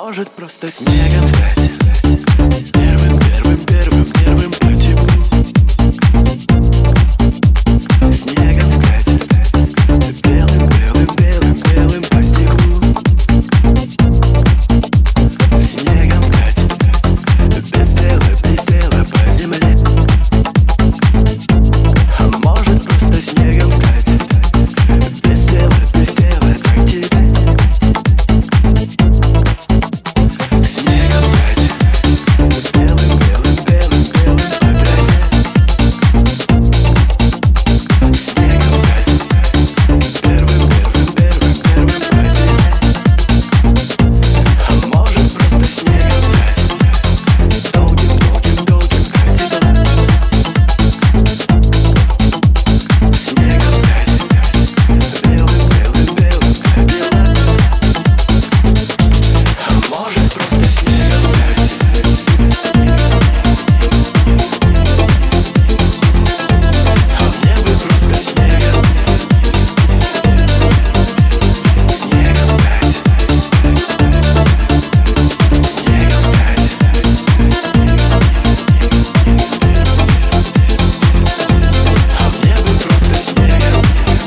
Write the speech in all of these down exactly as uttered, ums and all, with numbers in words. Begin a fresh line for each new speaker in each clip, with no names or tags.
может просто снегом стать. Первым, первым, первым, первым по теплу. Снегом стать. Белым, белым, белым, белым по стеклу. Снегом стать. Без дела, без дела по земле. А может просто снегом стать. Без дела, без дела, как тебе. Снегом стать. Белым, белым, белым, белым по траве. Снегом стать. Первым, первым, первым, первым по земле. А может просто снегом стать. Долгим, долгим, долгим, как тепла. Снегом стать. Белым, белым, белым, как бела. А может просто снегом стать. А мне бы просто снегом. Снегом стать. Снегом стать. А мне бы просто снегом.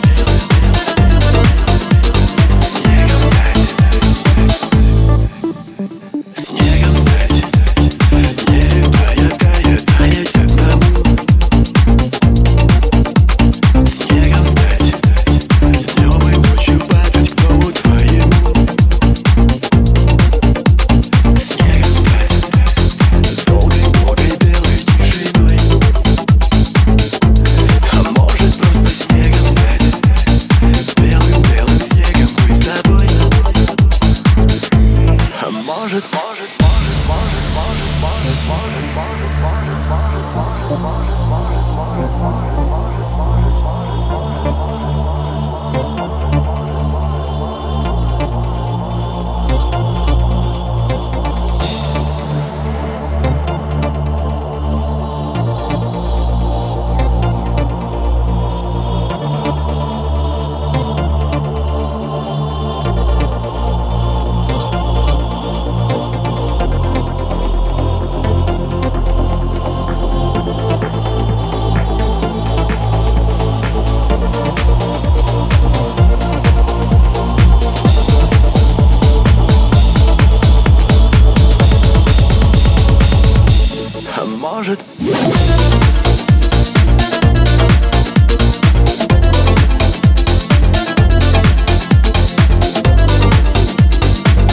Снегом стать. Снегом стать. Не летая, тая, таять одному. Снегом стать. Днем и ночью падать к дому твоему. Снегом стать. Долгой, долгой белой тишиной. А может просто снегом стать. Белым, белым снегом мы с тобой. А может, может